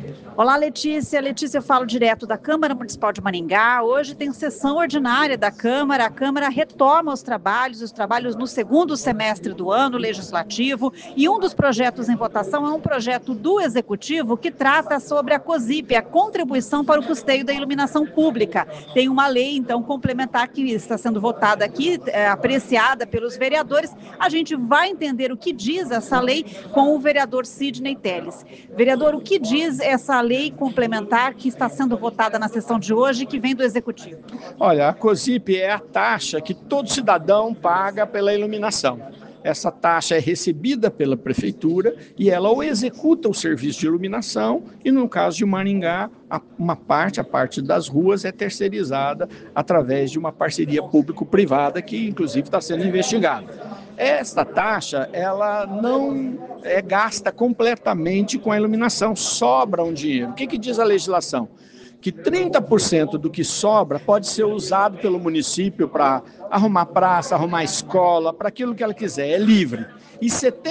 Olá, Letícia. Letícia, eu falo direto da Câmara Municipal de Maringá. Hoje tem sessão ordinária da Câmara. A Câmara retoma os trabalhos no segundo semestre do ano legislativo. E um dos projetos em votação é um projeto do Executivo que trata sobre a COSIP, a contribuição para o custeio da iluminação pública. Tem uma lei, então, complementar que está sendo votada aqui, apreciada pelos vereadores. A gente vai entender o que diz essa lei com o vereador Sidney Telles. Vereador, o que diz essa lei complementar que está sendo votada na sessão de hoje, que vem do Executivo? Olha, a COSIP é a taxa que todo cidadão paga pela iluminação. Essa taxa é recebida pela prefeitura e ela ou executa o serviço de iluminação e, no caso de Maringá, a parte das ruas é terceirizada através de uma parceria público-privada que, inclusive, está sendo investigada. Esta taxa, ela não é gasta completamente com a iluminação, sobra um dinheiro. O que diz a legislação? Que 30% do que sobra pode ser usado pelo município para arrumar praça, arrumar escola, para aquilo que ela quiser, é livre. E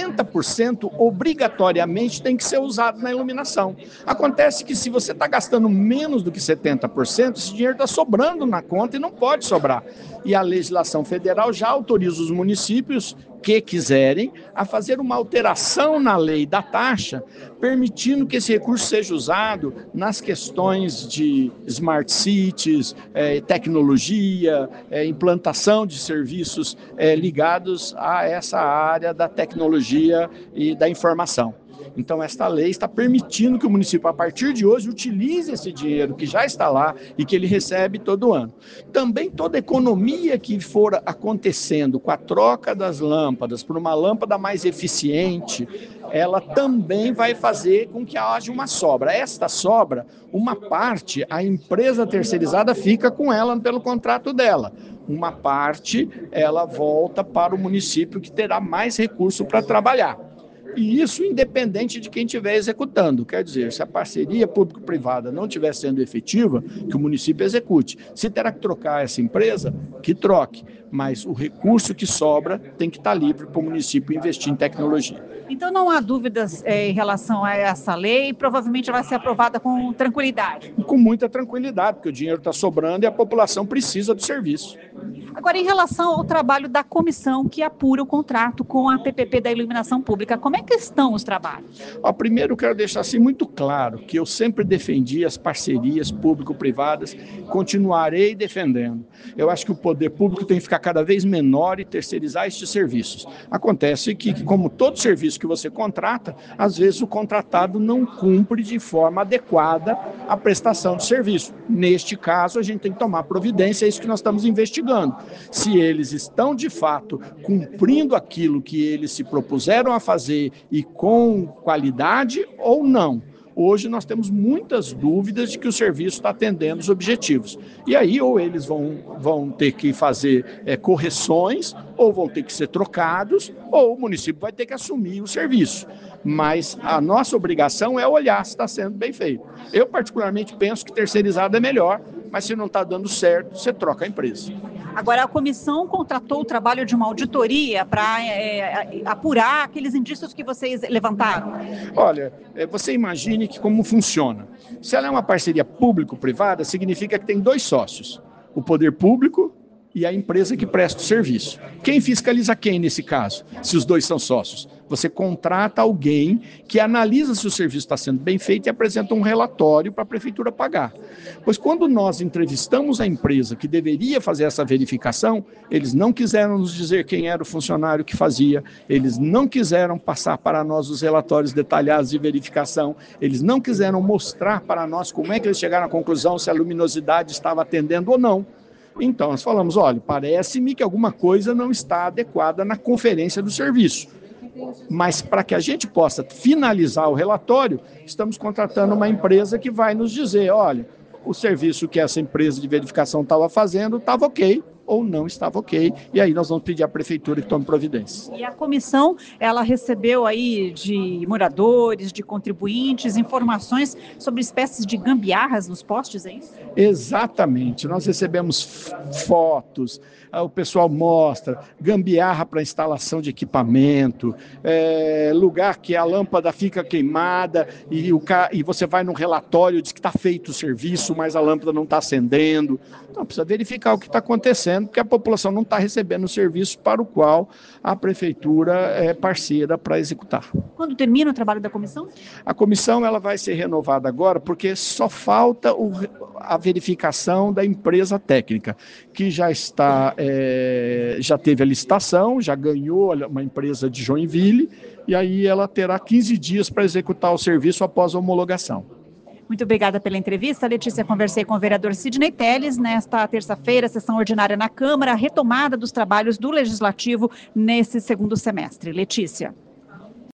70% obrigatoriamente tem que ser usado na iluminação. Acontece que se você está gastando menos do que 70%, esse dinheiro está sobrando na conta e não pode sobrar. E a legislação federal já autoriza os municípios que quiserem a fazer uma alteração na lei da taxa, permitindo que esse recurso seja usado nas questões de smart cities, tecnologia, implantação de serviços ligados a essa área da tecnologia e da informação. Então, esta lei está permitindo que o município, a partir de hoje, utilize esse dinheiro que já está lá e que ele recebe todo ano. Também toda economia que for acontecendo com a troca das lâmpadas por uma lâmpada mais eficiente, ela também vai fazer com que haja uma sobra. Esta sobra, uma parte, a empresa terceirizada fica com ela pelo contrato dela. Uma parte, ela volta para o município que terá mais recurso para trabalhar. E isso independente de quem estiver executando. Quer dizer, se a parceria público-privada não estiver sendo efetiva, que o município execute. Se terá que trocar essa empresa, que troque. Mas o recurso que sobra tem que estar livre para o município investir em tecnologia. Então não há dúvidas em relação a essa lei, provavelmente vai ser aprovada com tranquilidade. Com muita tranquilidade, porque o dinheiro está sobrando e a população precisa do serviço. Agora, em relação ao trabalho da comissão que apura o contrato com a PPP da iluminação pública, como é que estão os trabalhos? Primeiro, eu quero deixar assim muito claro que eu sempre defendi as parcerias público-privadas, continuarei defendendo. Eu acho que o poder público tem que ficar cada vez menor e terceirizar estes serviços. Acontece que, como todo serviço que você contrata, às vezes o contratado não cumpre de forma adequada a prestação de serviço. Neste caso, a gente tem que tomar providência, é isso que nós estamos investigando. Se eles estão, de fato, cumprindo aquilo que eles se propuseram a fazer e com qualidade ou não. Hoje nós temos muitas dúvidas de que o serviço está atendendo os objetivos. E aí ou eles vão ter que fazer correções, ou vão ter que ser trocados, ou o município vai ter que assumir o serviço. Mas a nossa obrigação é olhar se está sendo bem feito. Eu particularmente penso que terceirizado é melhor, mas se não está dando certo, você troca a empresa. Agora, a comissão contratou o trabalho de uma auditoria para apurar aqueles indícios que vocês levantaram? Olha, você imagine que como funciona. Se ela é uma parceria público-privada, significa que tem dois sócios, o poder público e a empresa que presta o serviço. Quem fiscaliza quem nesse caso, se os dois são sócios? Você contrata alguém que analisa se o serviço está sendo bem feito e apresenta um relatório para a prefeitura pagar. Pois quando nós entrevistamos a empresa que deveria fazer essa verificação, eles não quiseram nos dizer quem era o funcionário que fazia, eles não quiseram passar para nós os relatórios detalhados de verificação, eles não quiseram mostrar para nós como é que eles chegaram à conclusão se a luminosidade estava atendendo ou não. Então, nós falamos, olha, parece-me que alguma coisa não está adequada na conferência do serviço. Mas para que a gente possa finalizar o relatório, estamos contratando uma empresa que vai nos dizer, olha, o serviço que essa empresa de verificação estava fazendo estava ok, ou não estava ok, e aí nós vamos pedir à prefeitura que tome providências. E a comissão, ela recebeu aí de moradores, de contribuintes, informações sobre espécies de gambiarras nos postes, é isso? Exatamente, nós recebemos fotos, o pessoal mostra, gambiarra para instalação de equipamento, lugar que a lâmpada fica queimada e você vai num relatório, diz que está feito o serviço, mas a lâmpada não está acendendo. Então precisa verificar o que está acontecendo, porque a população não está recebendo o serviço para o qual a prefeitura é parceira para executar. Quando termina o trabalho da comissão? A comissão ela vai ser renovada agora, porque só falta a verificação da empresa técnica, que já teve a licitação, já ganhou uma empresa de Joinville, e aí ela terá 15 dias para executar o serviço após a homologação. Muito obrigada pela entrevista, Letícia. Conversei com o vereador Sidney Telles. Nesta terça-feira, sessão ordinária na Câmara, a retomada dos trabalhos do Legislativo nesse segundo semestre. Letícia.